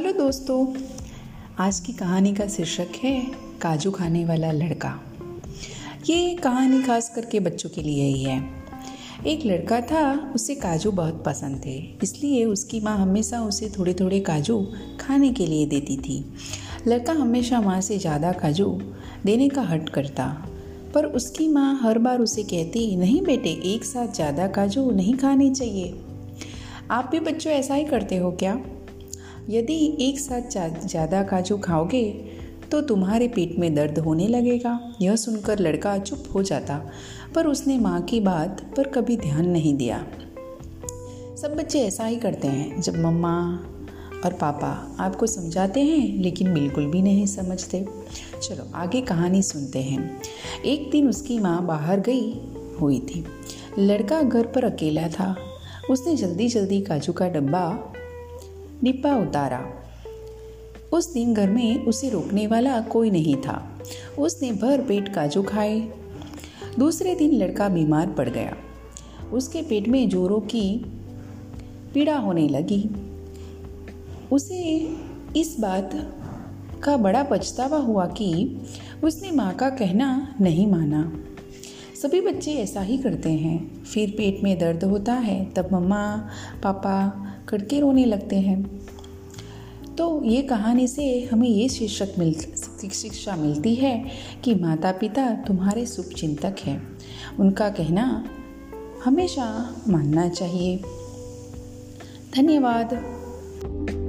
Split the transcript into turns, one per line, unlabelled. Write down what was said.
Hello दोस्तों, आज की कहानी का शीर्षक है काजू खाने वाला लड़का। ये कहानी खास करके बच्चों के लिए ही है। एक लड़का था, उसे काजू बहुत पसंद थे, इसलिए उसकी माँ हमेशा उसे थोड़े थोड़े काजू खाने के लिए देती थी। लड़का हमेशा माँ से ज़्यादा काजू देने का हट करता, पर उसकी माँ हर बार उसे कहती, नहीं बेटे, एक साथ ज़्यादा काजू नहीं खाने चाहिए। आप भी बच्चों ऐसा ही करते हो क्या? यदि एक साथ ज़्यादा काजू खाओगे तो तुम्हारे पेट में दर्द होने लगेगा। यह सुनकर लड़का चुप हो जाता, पर उसने माँ की बात पर कभी ध्यान नहीं दिया। सब बच्चे ऐसा ही करते हैं। जब मम्मा और पापा आपको समझाते हैं लेकिन बिल्कुल भी नहीं समझते। चलो आगे कहानी सुनते हैं। एक दिन उसकी माँ बाहर गई हुई थी। लड़का घर पर अकेला था। उसने जल्दी जल्दी काजू का डिब्बा उतारा। उस दिन घर में उसे रोकने वाला कोई नहीं था। उसने भर पेट काजू खाए। दूसरे दिन लड़का बीमार पड़ गया। उसके पेट में जोरों की पीड़ा होने लगी। उसे इस बात का बड़ा पछतावा हुआ कि उसने माँ का कहना नहीं माना। सभी बच्चे ऐसा ही करते हैं। फिर पेट में दर्द होता है, तब मम्मा पापा करके रोने लगते हैं। तो ये कहानी से हमें ये शिक्षा मिलती है कि माता पिता तुम्हारे शुभ चिंतक हैं। उनका कहना हमेशा मानना चाहिए। धन्यवाद।